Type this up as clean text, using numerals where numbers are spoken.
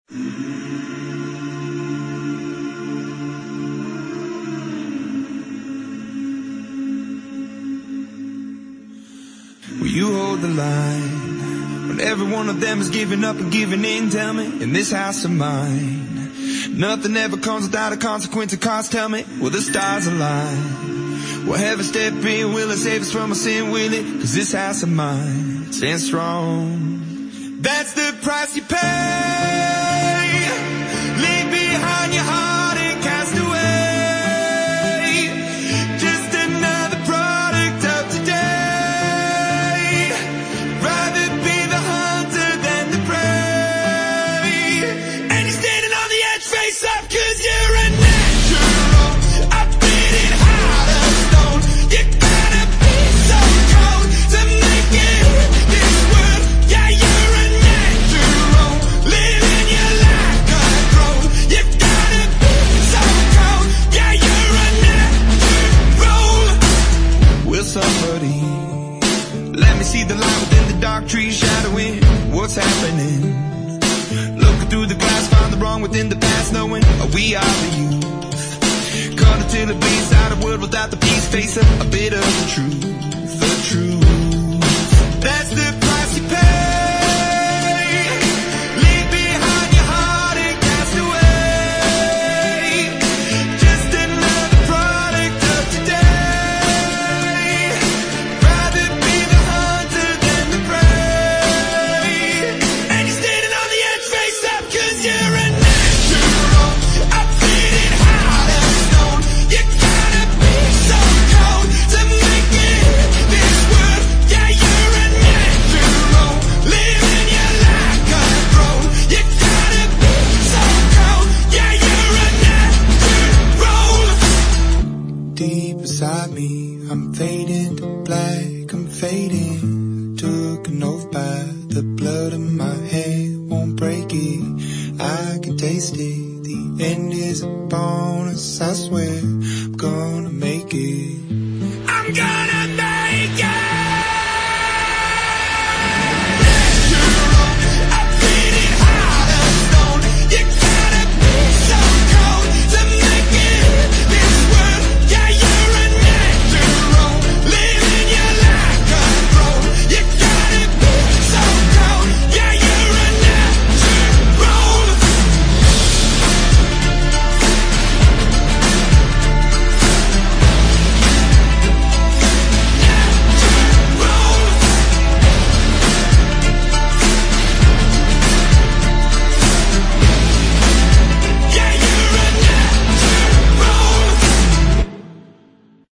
Will you hold the line when every one of them is giving up and giving in? Tell me, in this house of mine, nothing ever comes without a consequence of cost. Tell me, will the stars align? Will heaven step in? Will it save us from our sin? Will it? 'Cause this house of mine stands strong. That's the price you pay. Leave behind your heart and cast away. Just another product of today. Rather be the hunter than the prey. And you're standing on the edge, face up, 'cause you're a natural. I fit in heart of stone. You gotta be so cold to make it this world. Yeah, you're a natural. Living your life control. You gotta be so cold. Yeah, you're a natural. Will somebody let me see the light within the dark trees shadowing what's happening? Looking through the glass, find the wrong within the past, knowing we are the youth. Caught until it bleeds out a world without the peace. Face a bit of the truth, the truth. That's the price you pay. Leave behind your heart and cast away. Just another product of today. Rather be the hunter than the prey. And you're standing on the edge, face up, 'cause you're a natural. I fit in heart of stone. You gotta be so cold to make it this world. Yeah, you're a natural. Living your life control. You gotta be so cold. Yeah, you're a natural. Deep inside me, I'm fading to black, I'm fading. Took an oath by the blood in my head, won't break it. I can taste it. The end is upon us, I swear. I'm gonna make it. I'm gonna